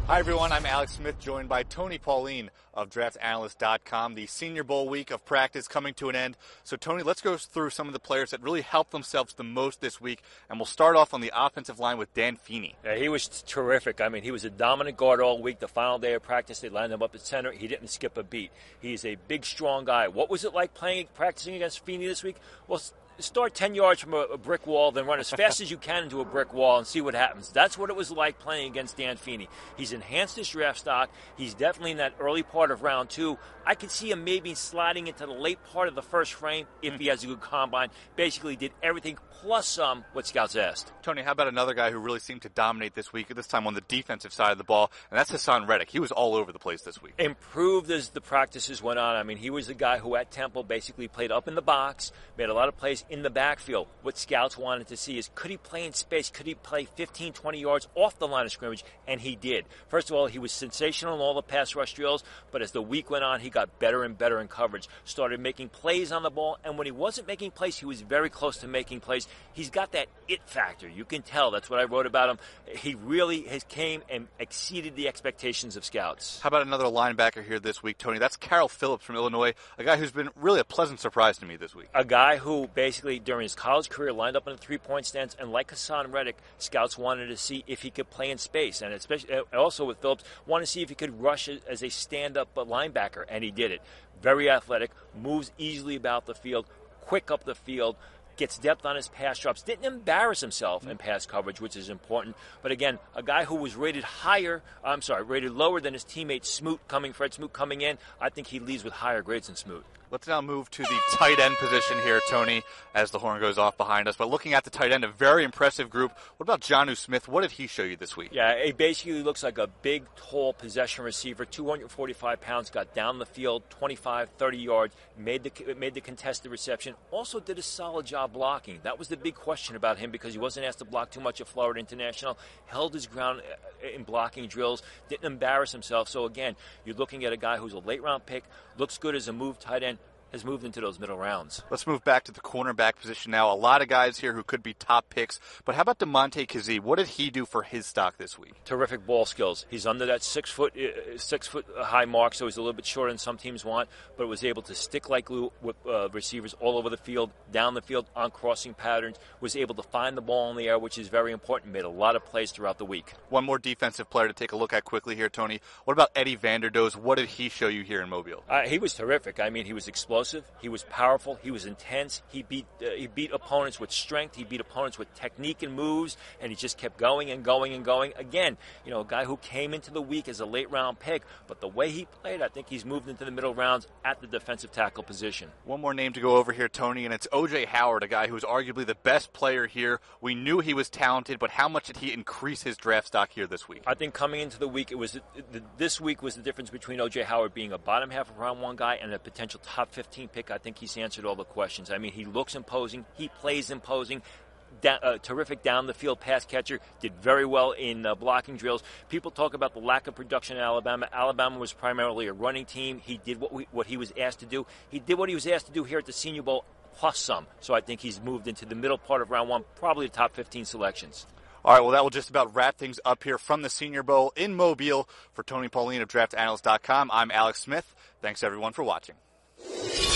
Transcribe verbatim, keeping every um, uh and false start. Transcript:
Hi, everyone. I'm Alex Smith, joined by Tony Pauline of Draft Analyst dot com. The Senior Bowl week of practice coming to an end. So, Tony, let's go through some of the players that really helped themselves the most this week. And we'll start off on the offensive line with Dan Feeney. Yeah, he was terrific. I mean, he was a dominant guard all week. The final day of practice, they lined him up at center. He didn't skip a beat. He's a big, strong guy. What was it like playing, practicing against Feeney this week? Well, start ten yards from a, a brick wall, then run as fast as you can into a brick wall and see what happens. That's what it was like playing against Dan Feeney. He's enhanced his draft stock. He's definitely in that early part of round two. I could see him maybe sliding into the late part of the first frame if he has a good combine. Basically did everything plus some what scouts asked. Tony, how about another guy who really seemed to dominate this week, this time on the defensive side of the ball, and that's Hassan Reddick. He was all over the place this week. Improved as the practices went on. I mean, he was the guy who at Temple basically played up in the box, made a lot of plays in the backfield. What scouts wanted to see is, could he play in space? Could he play fifteen, twenty yards off the line of scrimmage? And he did. First of all, he was sensational in all the pass rush drills, but as the week went on, he got better and better in coverage, started making plays on the ball, and when he wasn't making plays, he was very close to making plays. He's got that it factor. You can tell. That's what I wrote about him. He really has came and exceeded the expectations of scouts. How about another linebacker here this week, Tony? That's Carroll Phillips from Illinois, a guy who's been really a pleasant surprise to me this week. A guy who basically, during his college career, lined up in a three-point stance, and like Hassan Reddick, scouts wanted to see if he could play in space, and especially also with Phillips, wanted to see if he could rush as a stand-up linebacker, and he did it. Very athletic, moves easily about the field, quick up the field, gets depth on his pass drops, didn't embarrass himself in pass coverage, which is important. But again, a guy who was rated higher, I'm sorry, rated lower than his teammate Smoot coming, Fred Smoot coming in, I think he leads with higher grades than Smoot. Let's now move to the tight end position here, Tony, as the horn goes off behind us. But looking at the tight end, a very impressive group. What about Jonnu Smith? What did he show you this week? Yeah, he basically looks like a big, tall possession receiver, two hundred forty-five pounds, got down the field, twenty-five, thirty yards, made the made the contested reception. Also did a solid job blocking. That was the big question about him because he wasn't asked to block too much at Florida International. Held his ground in blocking drills, didn't embarrass himself. So again, you're looking at a guy who's a late-round pick, looks good as a move tight end, has moved into those middle rounds. Let's move back to the cornerback position now. A lot of guys here who could be top picks. But how about DeMonte Kazee? What did he do for his stock this week? Terrific ball skills. He's under that six foot uh, six foot high mark, so he's a little bit shorter than some teams want, but was able to stick like glue with uh, receivers all over the field, down the field, on crossing patterns, was able to find the ball in the air, which is very important, made a lot of plays throughout the week. One more defensive player to take a look at quickly here, Tony. What about Eddie Vanderdoes? What did he show you here in Mobile? Uh, he was terrific. I mean, he was explosive. He was powerful. He was intense. He beat uh, he beat opponents with strength. He beat opponents with technique and moves, and he just kept going and going and going. Again, you know, a guy who came into the week as a late-round pick, but the way he played, I think he's moved into the middle rounds at the defensive tackle position. One more name to go over here, Tony, and it's O J Howard, a guy who was arguably the best player here. We knew he was talented, but how much did he increase his draft stock here this week? I think coming into the week, it was this week was the difference between O J Howard being a bottom half of round one guy and a potential top fifteen pick. I think he's answered all the questions. I mean, he looks imposing. He plays imposing. Da- uh, terrific down-the-field pass catcher. Did very well in uh, blocking drills. People talk about the lack of production in Alabama. Alabama was primarily a running team. He did what, we, what he was asked to do. He did what he was asked to do here at the Senior Bowl, plus some. So I think he's moved into the middle part of round one, probably the top fifteen selections. All right, well, that will just about wrap things up here from the Senior Bowl in Mobile. For Tony Pauline of Draft Analyst dot com, I'm Alex Smith. Thanks, everyone, for watching.